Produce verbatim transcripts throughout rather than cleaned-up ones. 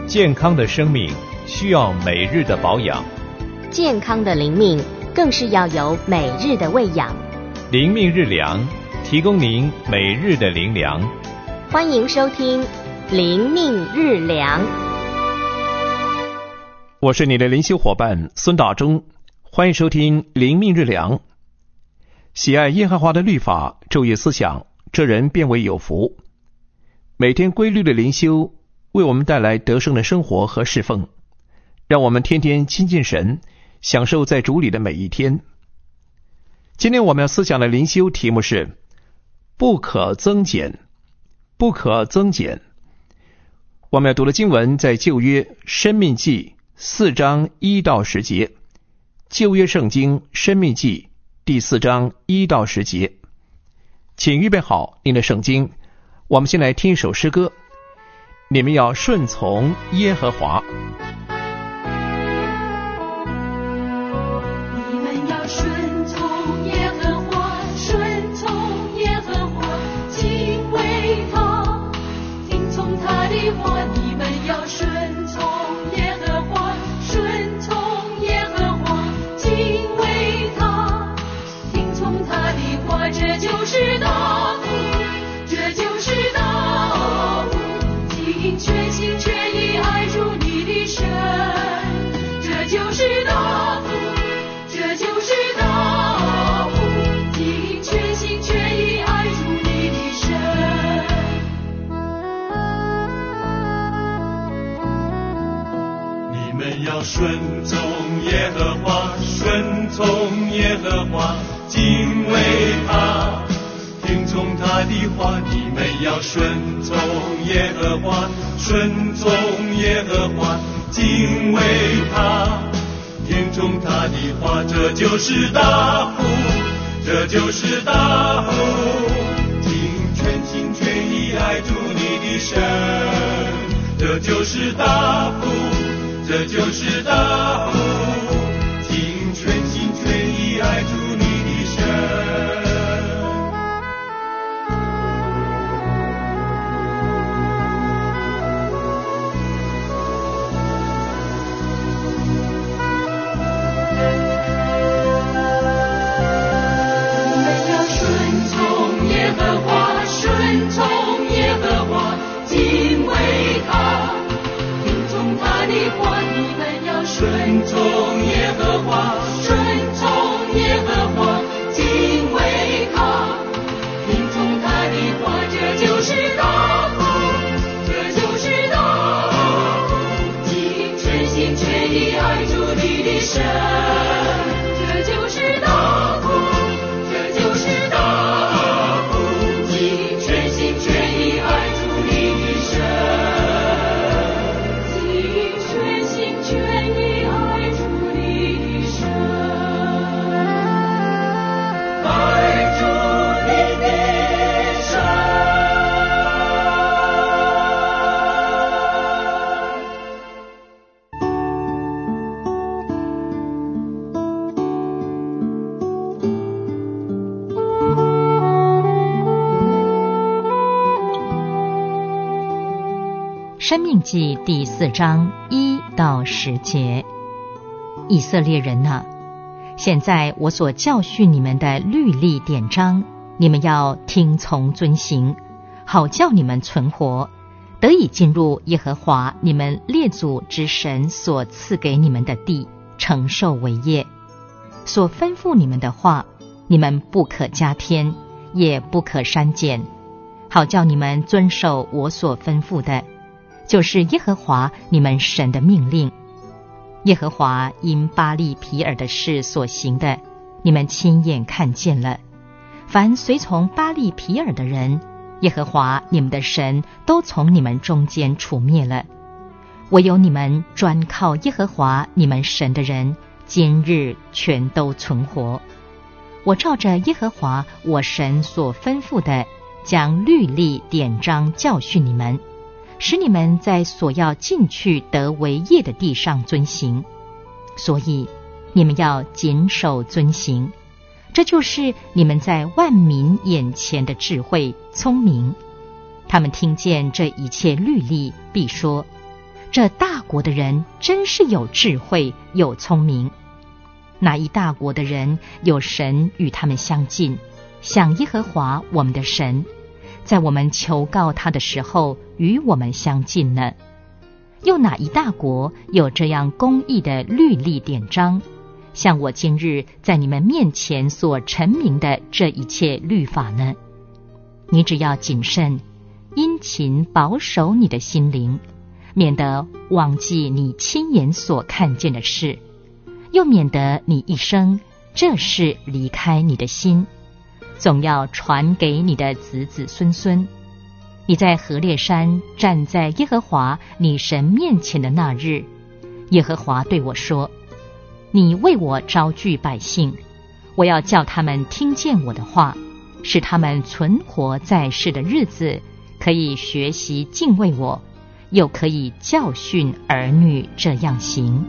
健康的生命需要每日的保养， 健康的灵命更是要有每日的喂养。 灵命日粮，提供您每日的灵粮。 欢迎收听灵命日粮。 我是你的灵修伙伴孙大中，欢迎收听灵命日粮。喜爱耶和华的律法，昼夜思想，这人便为有福。每天规律的灵修为我们带来得胜的生活和侍奉，让我们天天亲近神，享受在主里的每一天。今天我们要思想的灵修题目是不可增减，不可增减。我们要读的经文在旧约申命记四章一到十节，旧约圣经申命记第四章一到十节。请预备好您的圣经，我们先来听一首诗歌。你们要顺从耶和华。 你们要顺从耶和华，顺从耶和华，敬畏他，听从他的话。你们要顺从耶和华，顺从耶和华，敬畏他，听从他的话。这就是大福，这就是大福，全心全意爱主你的神，这就是大福，这就是大福，尽全心全意爱主你的神。 你们要顺从耶和华，顺从耶和华，敬畏他，听从他的话。你们要顺从耶和华，顺从耶和华，敬畏他，听从他的话。这就是大福，这就是大福，尽全心全意爱主你的神。这就是大福，这就是大福，尽全心全意爱主你的神。顺从耶和华，顺从耶和华，敬畏他，听从他的话。这就是大福，这就是大福，尽全心全意爱主你的神。这就是大福，这就是大福，尽全心全意爱主你的神。 申命记第四章一到十节。以色列人啊，现在我所教训你们的律例典章，你们要听从遵行，好叫你们存活，得以进入耶和华你们列祖之神所赐给你们的地，承受为业。所吩咐你们的话，你们不可加添，也不可删减，好叫你们遵守我所吩咐的，就是耶和华你们神的命令。耶和华因巴力毗尔的事所行的，你们亲眼看见了。凡随从巴力毗尔的人，耶和华你们的神都从你们中间除灭了。唯有你们专靠耶和华你们神的人，今日全都存活。我照着耶和华我神所吩咐的，将律例典章教训你们，使你们在所要进去得为业的地上遵行。所以你们要谨守遵行，这就是你们在万民眼前的智慧聪明。他们听见这一切律例，必说： 这大国的人真是有智慧，有聪明。那一大国的人有神与他们相近，像耶和华我们的神，在我们求告他的时候与我们相近呢？又哪一大国有这样公义的律例典章，像我今日在你们面前所陈明的这一切律法呢？你只要谨慎，殷勤保守你的心灵，免得忘记你亲眼所看见的事，又免得你一生这事离开你的心，总要传给你的子子孙孙。你在何烈山站在耶和华你神面前的那日，耶和华对我说：你为我招聚百姓，我要叫他们听见我的话，使他们存活在世的日子，可以学习敬畏我，又可以教训儿女这样行。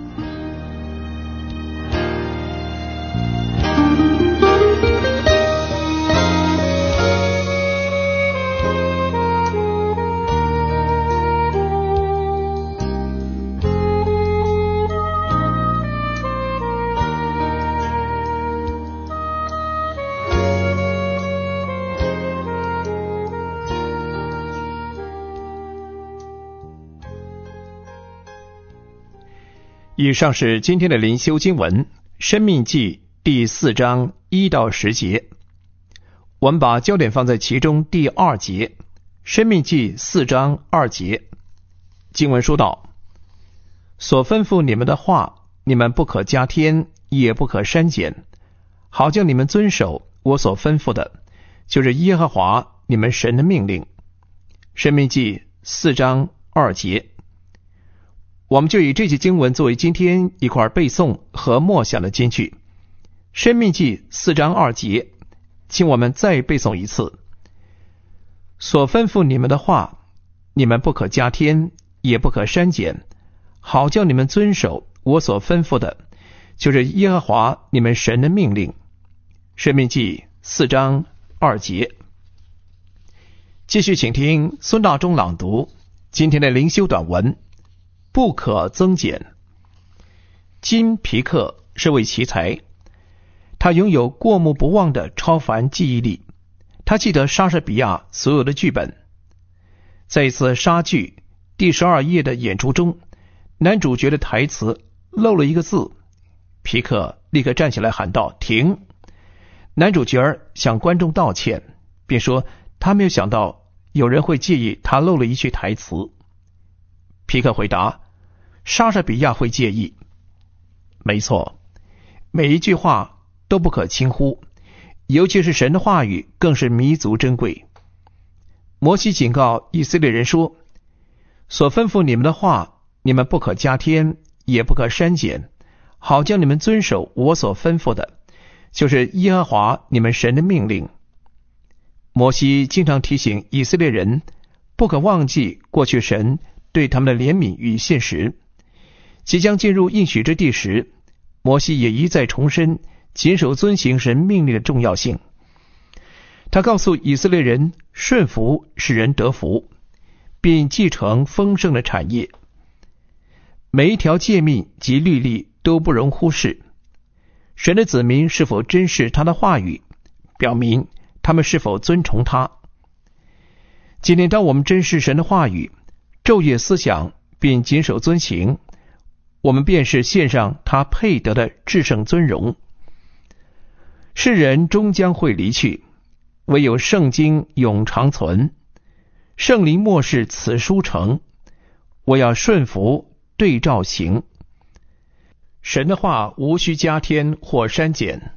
以上是今天的灵修经文，申命记第四章一到十节。我们把焦点放在其中第二节，申命记四章二节。经文说道：所吩咐你们的话，你们不可加添，也不可删减，好叫你们遵守我所吩咐的，就是耶和华你们神的命令。申命记四章二节。我们就以这节经文作为今天一块背诵和默想的金句。申命记四章二节，请我们再背诵一次。所吩咐你们的话，你们不可加添，也不可删减，好叫你们遵守我所吩咐的，就是耶和华你们神的命令。申命记四章二节。继续请听孙大中朗读今天的灵修短文，不可增减。金皮克是位奇才，他拥有过目不忘的超凡记忆力，他记得莎士比亚所有的剧本。在一次莎剧第十二页的演出中，男主角的台词漏了一个字，皮克立刻站起来喊道：停！男主角向观众道歉，并说他没有想到有人会介意他漏了一句台词。皮克回答：莎士比亚会介意。没错，每一句话都不可轻忽，尤其是神的话语更是弥足珍贵。摩西警告以色列人说：所吩咐你们的话，你们不可加添，也不可删减，好叫你们遵守我所吩咐的，就是耶和华你们神的命令。摩西经常提醒以色列人不可忘记过去神对他们的怜悯与信实。即将进入应许之地时，摩西也一再重申谨守遵行神命令的重要性。他告诉以色列人，顺服使人得福，并继承丰盛的产业。每一条诫命及律例都不容忽视。神的子民是否珍视他的话语，表明他们是否尊崇他。今天当我们珍视神的话语，昼夜思想并谨守遵行，我们便是献上他配得的至圣尊荣。世人终将会离去，唯有圣经永长存。圣灵默示此书成，我要顺服对照行。神的话无需加添或删减。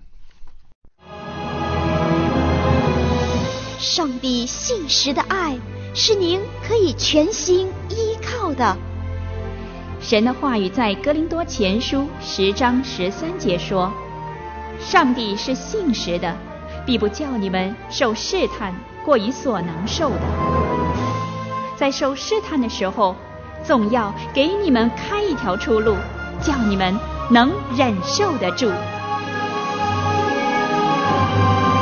上帝信实的爱是您可以全心依靠的。 神的话语在哥林多前书十章十三节说：上帝是信实的，必不叫你们受试探过于所能受的。在受试探的时候，总要给你们开一条出路，叫你们能忍受得住。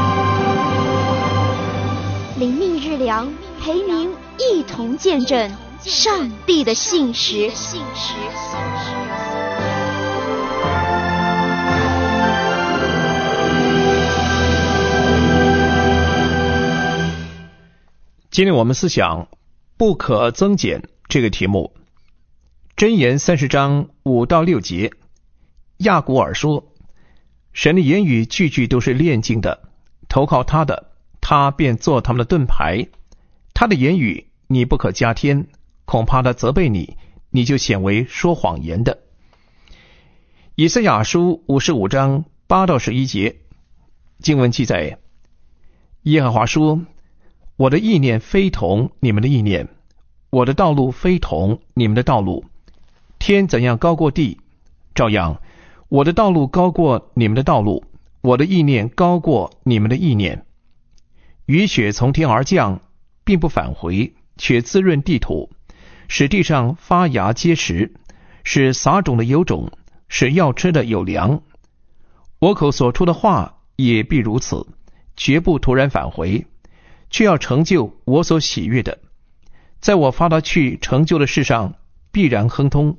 灵命日粮陪您一同见证上帝的信实。 今天我们思想不可增减这个题目。箴言三十章五到六节，亚古尔说，神的言语句句都是炼净的，投靠他的，他便做他们的盾牌。他的言语你不可加添，恐怕他责备你，你就显为说谎言的。以赛亚书五十五章八到十一节，经文记载，耶和华说，我的意念非同你们的意念，我的道路非同你们的道路。天怎样高过地，照样我的道路高过你们的道路，我的意念高过你们的意念。雨雪从天而降，并不返回，却滋润地土，使地上发芽结实，使撒种的有种，使要吃的有粮。我口所出的话也必如此，绝不突然返回，却要成就我所喜悦的，在我发他去成就的事上必然亨通。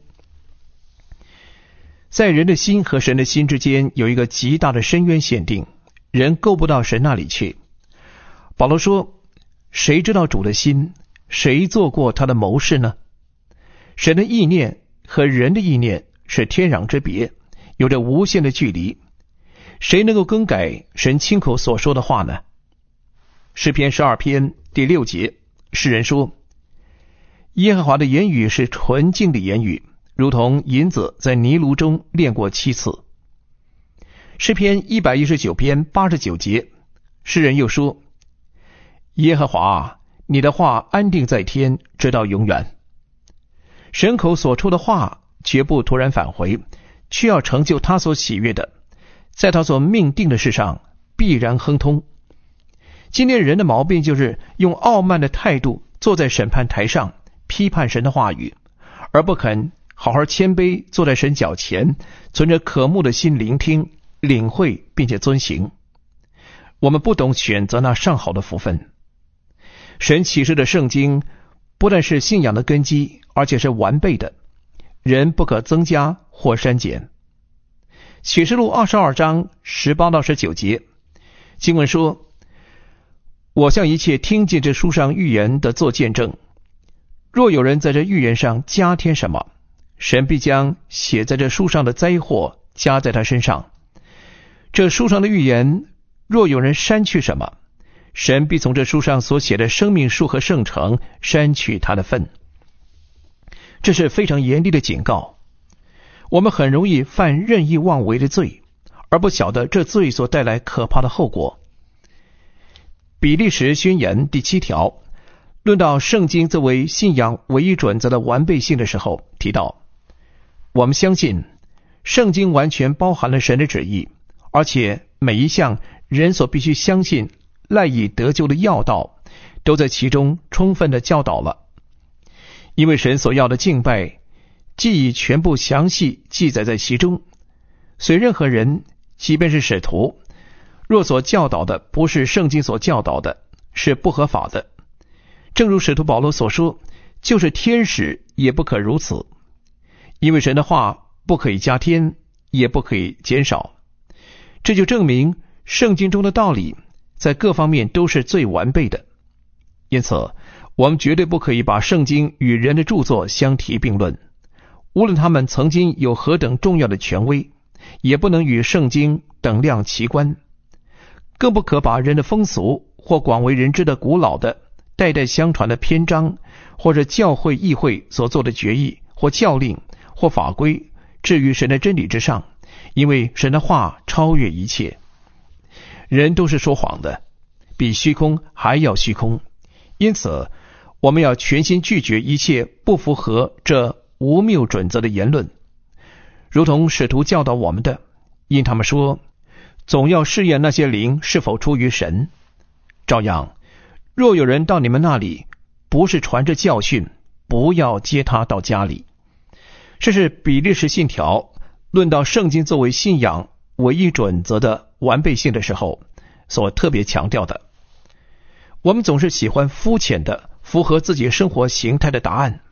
在人的心和神的心之间有一个极大的深渊限定，人够不到神那里去。保罗说，谁知道主的心？谁做过他的谋士呢？神的意念和人的意念是天壤之别，有着无限的距离。谁能够更改神亲口所说的话呢？诗篇十二篇第六节，诗人说，耶和华的言语是纯净的言语，如同银子在泥炉中炼过七次。诗篇一百一十九篇八十九节，诗人又说，耶和华，你的话安定在天，直到永远。神口所出的话绝不突然返回，却要成就他所喜悦的，在他所命定的事上必然亨通。今天人的毛病就是用傲慢的态度坐在审判台上批判神的话语，而不肯好好谦卑坐在神脚前，存着渴慕的心聆听、领会并且遵行。我们不懂选择那上好的福分。神启示的圣经不但是信仰的根基，而且是完备的，人不可增加或删减。启示录二十二章十八到十九节，经文说，我向一切听见这书上预言的做见证，若有人在这预言上加添什么，神必将写在这书上的灾祸加在他身上。这书上的预言若有人删去什么，神必从这书上所写的生命树和圣城删去他的份。这是非常严厉的警告。我们很容易犯任意妄为的罪，而不晓得这罪所带来可怕的后果。比利时宣言第七条论到圣经作为信仰唯一准则的完备性的时候，提到，我们相信圣经完全包含了神的旨意，而且每一项人所必须相信赖以得救的要道都在其中充分的教导了。因为神所要的敬拜既已全部详细记载在其中，所以任何人即便是使徒，若所教导的不是圣经所教导的，是不合法的。正如使徒保罗所说，就是天使也不可如此。因为神的话不可以加添，也不可以减少。这就证明圣经中的道理在各方面都是最完备的。因此我们绝对不可以把圣经与人的著作相提并论，无论他们曾经有何等重要的权威，也不能与圣经等量齐观。更不可把人的风俗或广为人知的古老的代代相传的篇章，或者教会议会所做的决议或教令或法规置于神的真理之上，因为神的话超越一切。人都是说谎的，比虚空还要虚空。因此我们要全心拒绝一切不符合这无谬准则的言论，如同使徒教导我们的，因他们说总要试验那些灵是否出于神。照样，若有人到你们那里不是传着教训，不要接他到家里。这是比利时信条论到圣经作为信仰唯一准则的完备性的时候所特别强调的。我们总是喜欢肤浅的符合自己生活形态的答案，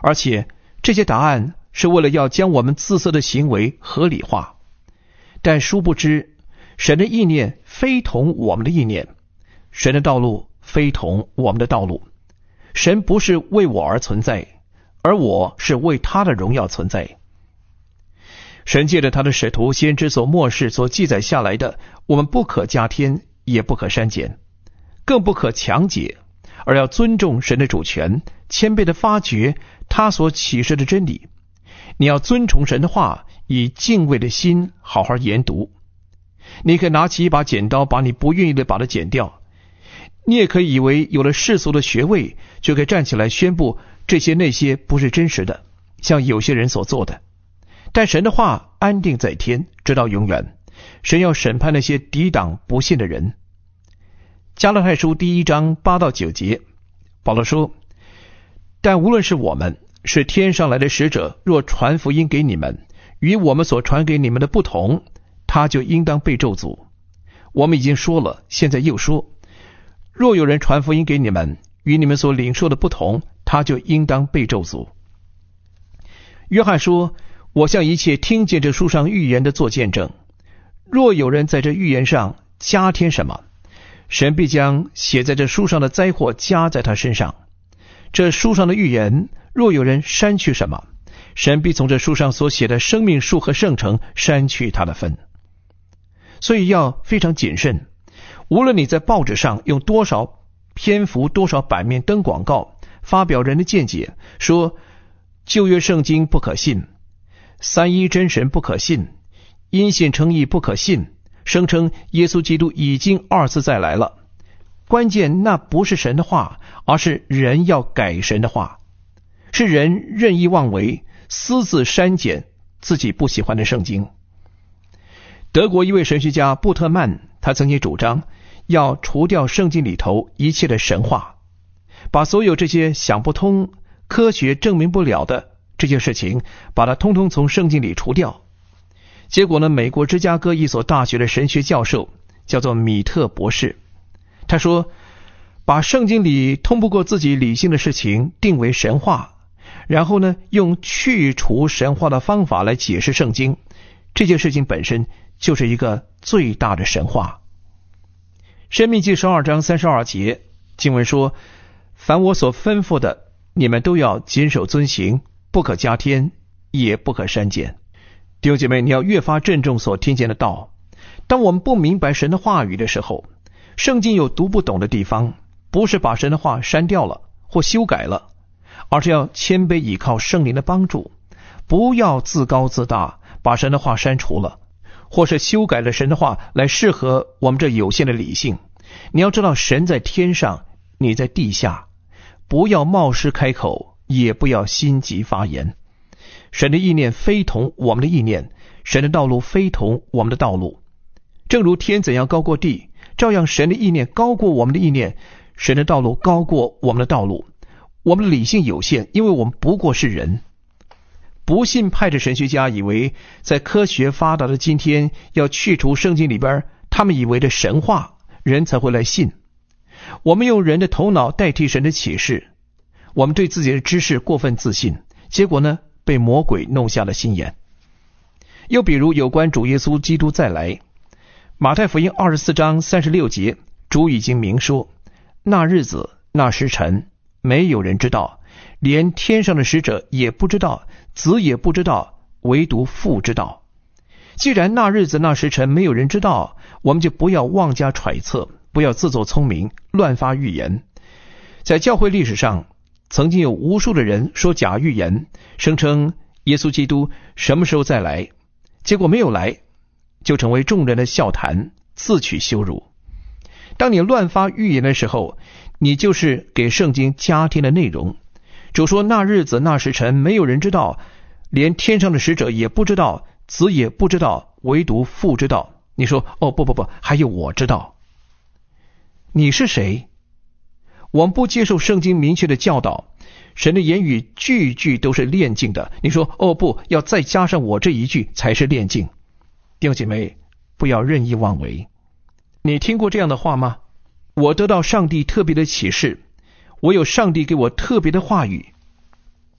而且这些答案是为了要将我们自私的行为合理化。但殊不知，神的意念非同我们的意念，神的道路非同我们的道路。神不是为我而存在，而我是为他的荣耀存在。神借着他的使徒先知所默示所记载下来的，我们不可加添，也不可删减，更不可强解，而要尊重神的主权，谦卑地发掘他所启示的真理。你要遵从神的话，以敬畏的心好好研读。你可以拿起一把剪刀，把你不愿意的把它剪掉。你也可以以为有了世俗的学位，就可以站起来宣布这些那些不是真实的，像有些人所做的。但神的话安定在天，直到永远。神要审判那些抵挡不信的人。加拉太书第一章八到九节，保罗说：但无论是我们是天上来的使者，若传福音给你们，与我们所传给你们的不同，他就应当被咒诅。我们已经说了，现在又说，若有人传福音给你们，与你们所领受的不同，他就应当被咒诅。约翰说：我向一切听见这书上预言的做见证，若有人在这预言上加添什么，神必将写在这书上的灾祸加在他身上。这书上的预言，若有人删去什么，神必从这书上所写的生命树和圣城删去他的分。所以要非常谨慎，无论你在报纸上用多少篇幅、多少版面登广告，发表人的见解，说旧约圣经不可信，三一真神不可信，因信称义不可信，声称耶稣基督已经二次再来了。关键那不是神的话，而是人要改神的话，是人任意妄为，私自删减自己不喜欢的圣经。德国一位神学家布特曼，他曾经主张要除掉圣经里头一切的神话，把所有这些想不通、科学证明不了的这些事情，把它通通从圣经里除掉。结果呢，美国芝加哥一所大学的神学教授叫做米特博士，他说，把圣经里通不过自己理性的事情定为神话，然后呢，用去除神话的方法来解释圣经，这件事情本身就是一个最大的神话。申命记十二章三十二节经文说：凡我所吩咐的，你们都要谨守遵行，不可加添，也不可删减。弟兄姐妹，你要越发郑重所听见的道。当我们不明白神的话语的时候，圣经有读不懂的地方，不是把神的话删掉了或修改了，而是要谦卑倚靠圣灵的帮助，不要自高自大，把神的话删除了，或是修改了神的话来适合我们这有限的理性。你要知道，神在天上，你在地下，不要冒失开口，也不要心急发言。神的意念非同我们的意念，神的道路非同我们的道路。正如天怎样高过地，照样神的意念高过我们的意念，神的道路高过我们的道路。我们的理性有限，因为我们不过是人。不信派的神学家以为，在科学发达的今天，要去除圣经里边他们以为的神话，人才会来信。我们用人的头脑代替神的启示，我们对自己的知识过分自信，结果呢，被魔鬼弄瞎了心眼。又比如有关主耶稣基督再来，马太福音二十四章三十六节，主已经明说，那日子那时辰，没有人知道，连天上的使者也不知道，子也不知道，唯独父知道。既然那日子那时辰没有人知道，我们就不要妄加揣测，不要自作聪明，乱发预言。在教会历史上，曾经有无数的人说假预言，声称耶稣基督什么时候再来，结果没有来，就成为众人的笑谈，自取羞辱。当你乱发预言的时候，你就是给圣经加添的内容。主说那日子那时辰没有人知道，连天上的使者也不知道，子也不知道，唯独父知道。你说哦不不不，还有我知道。你是谁？我们不接受圣经明确的教导，神的言语句句都是炼净的。你说哦不，要再加上我这一句才是炼净。弟兄姐妹，不要任意妄为。你听过这样的话吗？我得到上帝特别的启示，我有上帝给我特别的话语。弟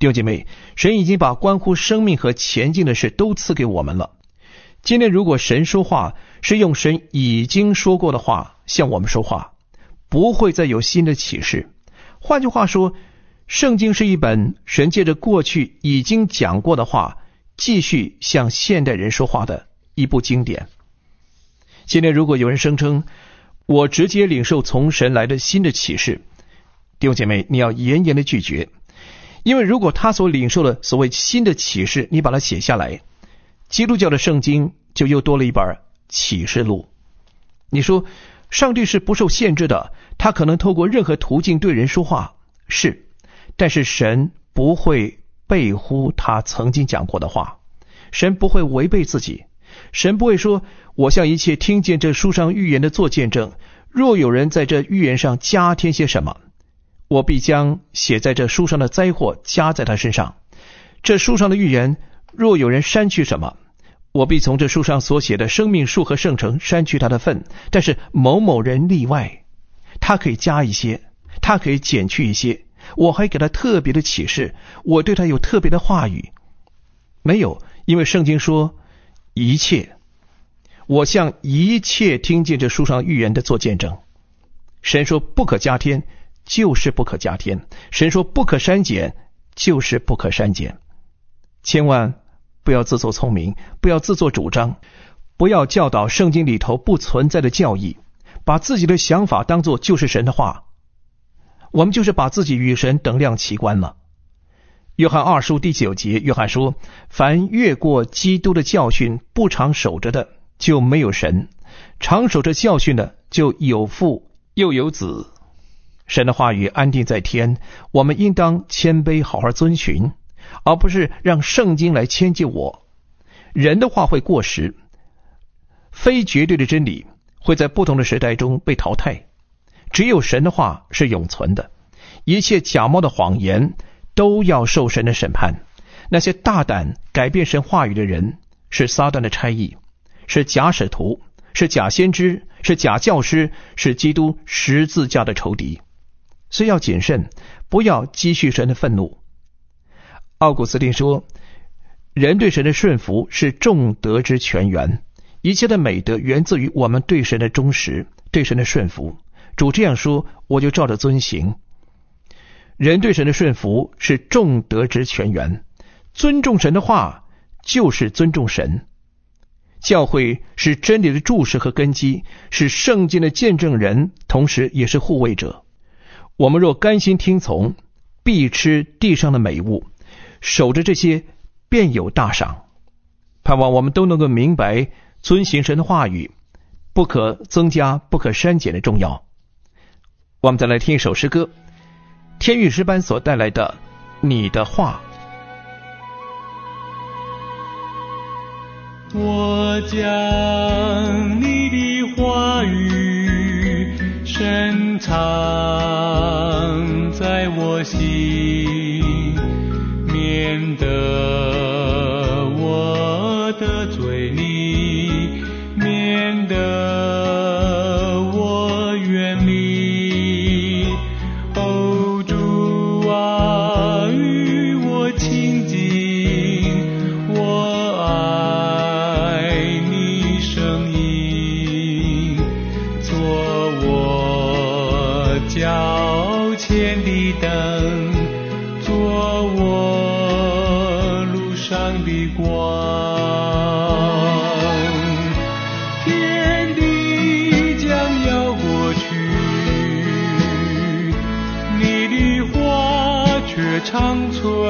弟兄姐妹，神已经把关乎生命和前进的事都赐给我们了。今天如果神说话是用神已经说过的话向我们说话，不会再有新的启示。换句话说，圣经是一本神借着过去已经讲过的话继续向现代人说话的一部经典。今天如果有人声称我直接领受从神来的新的启示，弟兄姐妹，你要严严的拒绝。因为如果他所领受的所谓新的启示你把它写下来，基督教的圣经就又多了一本启示录。你说上帝是不受限制的，他可能透过任何途径对人说话，是，但是神不会背乎他曾经讲过的话，神不会违背自己，神不会说我向一切听见这书上预言的做见证，若有人在这预言上加添些什么，我必将写在这书上的灾祸加在他身上。这书上的预言若有人删去什么，我必从这书上所写的生命树和圣城删去他的份，但是某某人例外，他可以加一些，他可以减去一些，我还给他特别的启示，我对他有特别的话语。没有，因为圣经说一切，我向一切听见这书上预言的做见证。神说不可加添，就是不可加添，神说不可删减，就是不可删减。千万不要自作聪明，不要自作主张，不要教导圣经里头不存在的教义，把自己的想法当作就是神的话，我们就是把自己与神等量齐观了。约翰二书第九节，约翰说，凡越过基督的教训不常守着的，就没有神；常守着教训的，就有父又有子。神的话语安定在天，我们应当谦卑好好遵循，而不是让圣经来迁就我。人的话会过时，非绝对的真理会在不同的时代中被淘汰，只有神的话是永存的。一切假冒的谎言都要受神的审判。那些大胆改变神话语的人，是撒旦的差役，是假使徒，是假先知，是假教师，是基督十字架的仇敌。所以要谨慎，不要积蓄神的愤怒。奥古斯丁说，人对神的顺服是众德之泉源，一切的美德源自于我们对神的忠实，对神的顺服。主这样说，我就照着遵行。人对神的顺服是众德之泉源，尊重神的话就是尊重神。教会是真理的柱石和根基，是圣经的见证人，同时也是护卫者。我们若甘心听从，必吃地上的美物，守着这些便有大赏。盼望我们都能够明白遵行神的话语不可增加不可删减的重要。我们再来听一首诗歌，天韵诗班所带来的你的话。 我将你的话语深藏在我心，免得我的嘴里，免得我远离。哦，主啊，与我亲近，我爱你声音，做我脚前的灯，做我路上的光。天地将要过去，你的话却长存。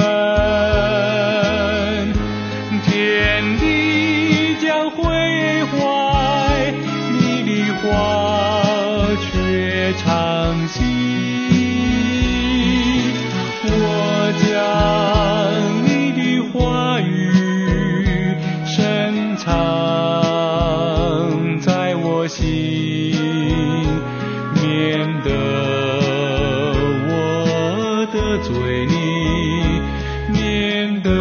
天地将毁坏，你的话却长新。我将你的话语深藏在我心，免得我的嘴里，免得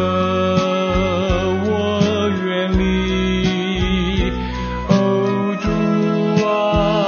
我远离。哦，主啊，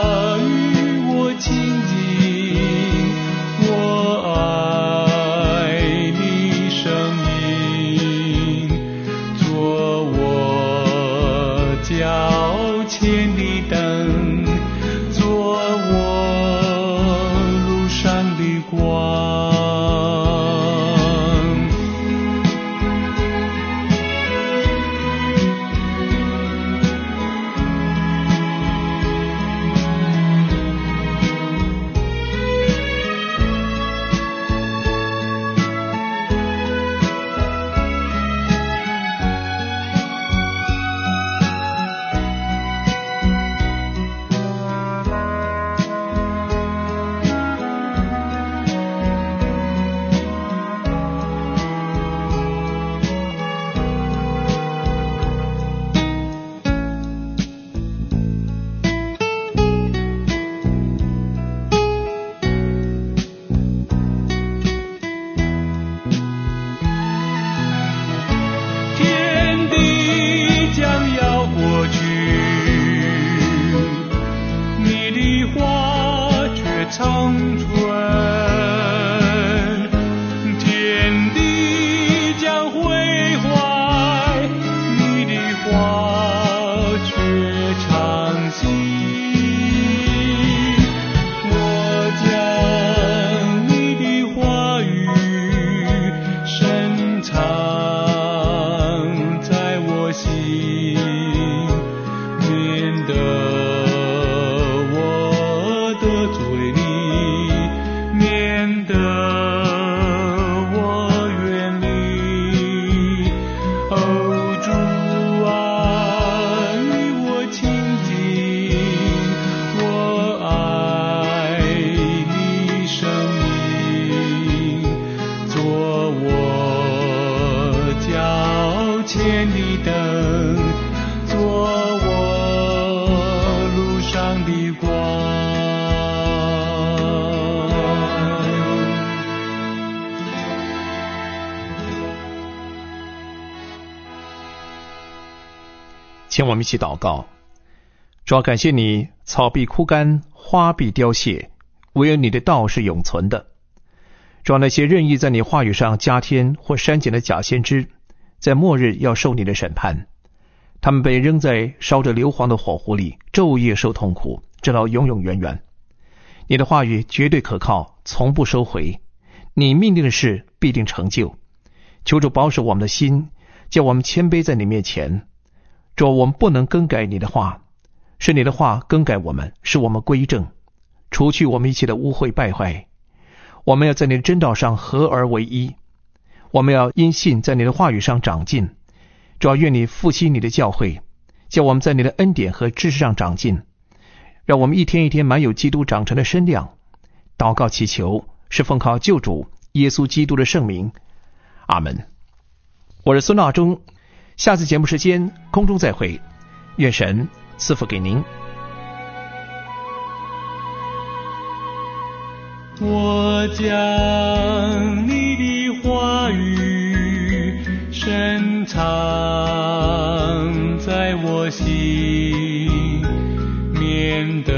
长存。天地将毁坏，你的话却常新。我将你的话语深藏在我心，免得我得罪你，免得我远离。哦，主啊，与我亲近，我爱你生命，做我脚前的灯，做我路上的光。 请我们一起祷告。主要感谢你，草必枯干，花必凋谢，唯有你的道是永存的。主要那些任意在你话语上加添或删减的假先知，在末日要受你的审判。他们被扔在烧着硫磺的火湖里，昼夜受痛苦，直到永永远远。你的话语绝对可靠，从不收回。你命令的事必定成就。求主保守我们的心，叫我们谦卑在你面前。主，我们不能更改你的话，是你的话更改我们，使我们归正，除去我们一切的污秽败坏。我们要在你的真道上合而为一，我们要因信在你的话语上长进。主要愿你复兴你的教会，叫我们在你的恩典和知识上长进，让我们一天一天满有基督长成的身量。祷告祈求是奉靠救主耶稣基督的圣名，阿们。我是孙大中，下次节目时间空中再会，愿神赐福给您。 我将你的话语深藏在我心，免得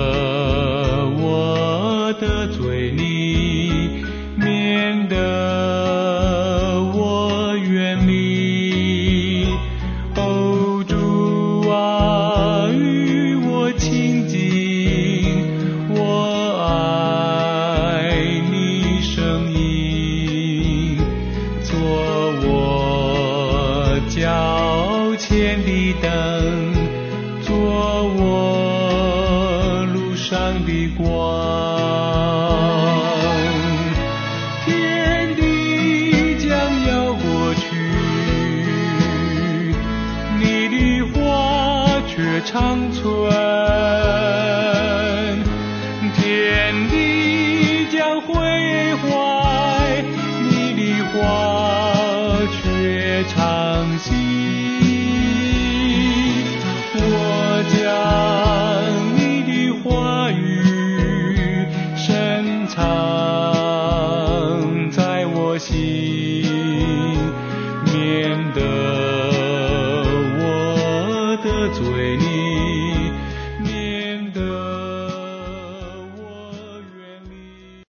我得罪你，免得我远离。哦，主啊，与我亲近，我爱你声音，做我脚前的灯，做我路上的光。天地将要过去，你的话却长存。